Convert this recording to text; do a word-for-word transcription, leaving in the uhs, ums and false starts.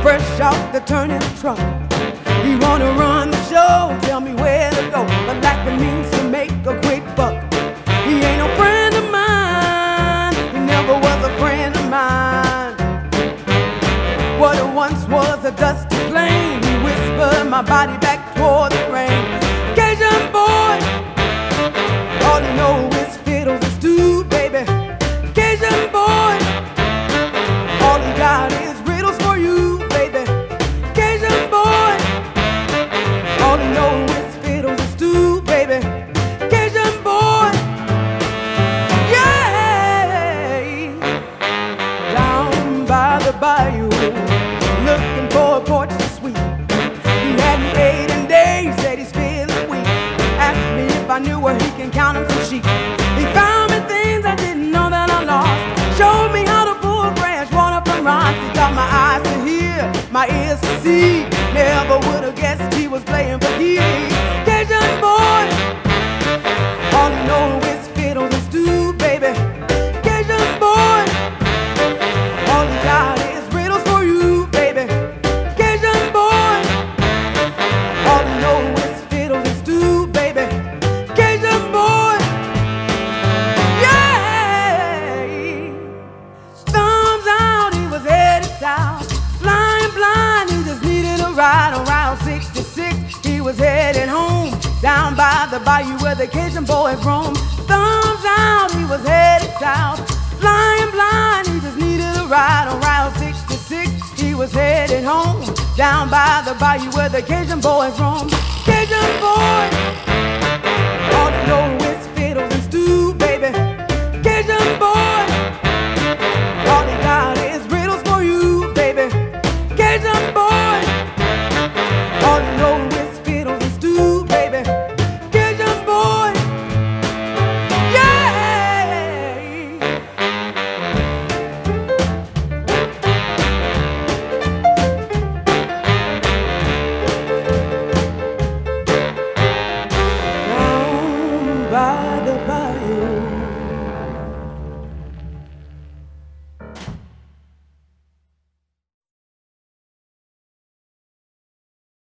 fresh off the turning truck. He wanna run the show, tell me where to go, but like the means to make a quick buck. He ain't no friend of mine, he never was a friend of mine. What it once was a dusty plane, he whispered my body back toward the rain. Cajun boy, all you know is fiddles and stew, baby. Cajun boy, all you got is riddles for you, baby. Cajun boy, all you know is fiddles and stew, baby. Cajun boy, yeah. Down by the bayou, looking for a porch to sweep. He hadn't ate in days, said he's feeling weak. Asked me if I knew where he can count him some sheep. He found me things I didn't know that I lost. Showed me how to pull branch water from rocks. He taught my eyes to hear, my ears to see. Never would have guessed he was playing for keys. Cajun boy, all you know is fiddles and stew, baby. Cajun boy, all you got is riddles for you, baby. Cajun boy, all you know is fiddles and stew, baby. Cajun boy, yeah. Thumbs out, he was headed south. Flying blind, he just needed a ride around sixty-six. He was headed home, down by the bayou where the Cajun boys roam. Thumbs out, he was headed south. Flying blind, he just needed a ride around sixty-six. He was headed home, down by the bayou where the Cajun boys roam. Cajun boy,